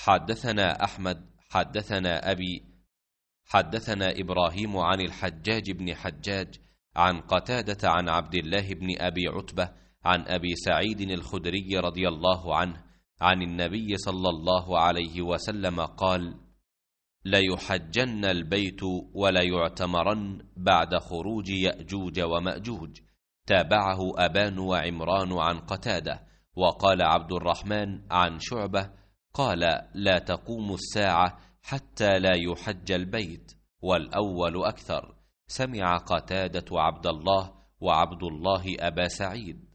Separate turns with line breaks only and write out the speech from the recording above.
حدثنا أحمد حدثنا أبي حدثنا إبراهيم عن الحجاج بن حجاج عن قتادة عن عبد الله بن أبي عتبة عن أبي سعيد الخدري رضي الله عنه عن النبي صلى الله عليه وسلم قال: ليحجن البيت وليعتمرن بعد خروج يأجوج ومأجوج. تابعه أبان وعمران عن قتادة. وقال عبد الرحمن عن شعبة قال: لا تقوم الساعة حتى لا يحج البيت، والأول أكثر. سمع قتادة عبد الله وعبد الله أبا سعيد.